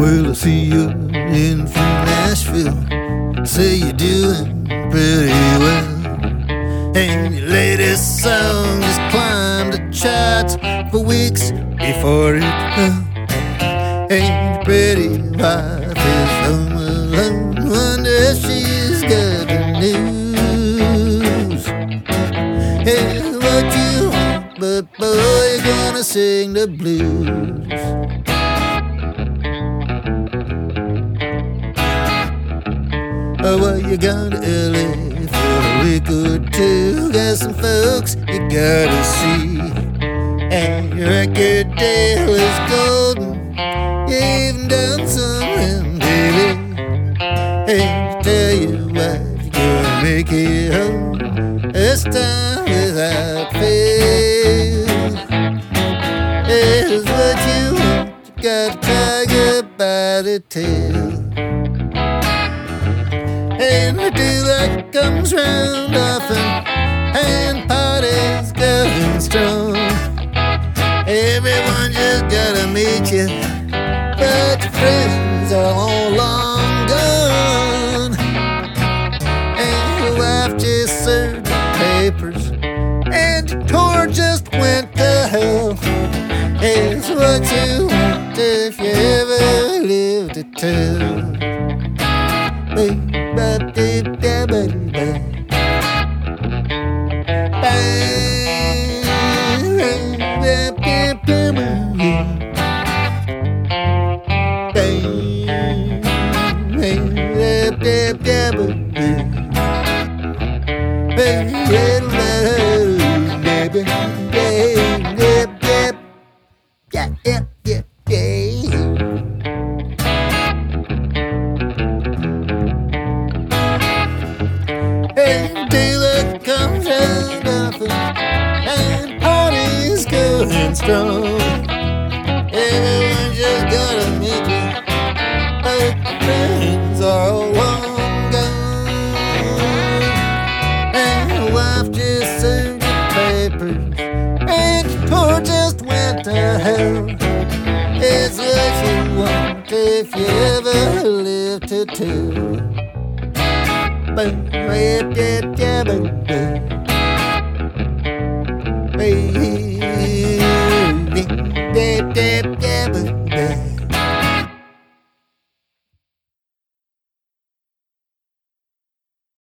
Well, I see you in from Nashville. Say you're doing pretty well. And your latest song just climbed the charts for weeks before it fell. And your pretty wife is home alone. Wonder if she's got the news. Hey, what you want, but boy, you're gonna sing the blues. Oh, well, you're going to LA for a week or two. Got some folks you gotta see. And your record deal is golden. You even done some baby. Hey, tell you what, you're gonna make it home this time without fail. Here's what you want, you got a tiger by the tail. And the daylight comes round often, and parties going strong. Everyone just gotta meet you, but your friends are all long gone. And your wife just served the papers, and your tour just went to hell. It's what you want if you ever live to tell. And daylight comes round often, and parties going strong. Everyone just gotta meet you, but your friends are all long gone. And your wife just served your papers, and your tour just went to hell. It's what you want if you ever live to tell. Baby,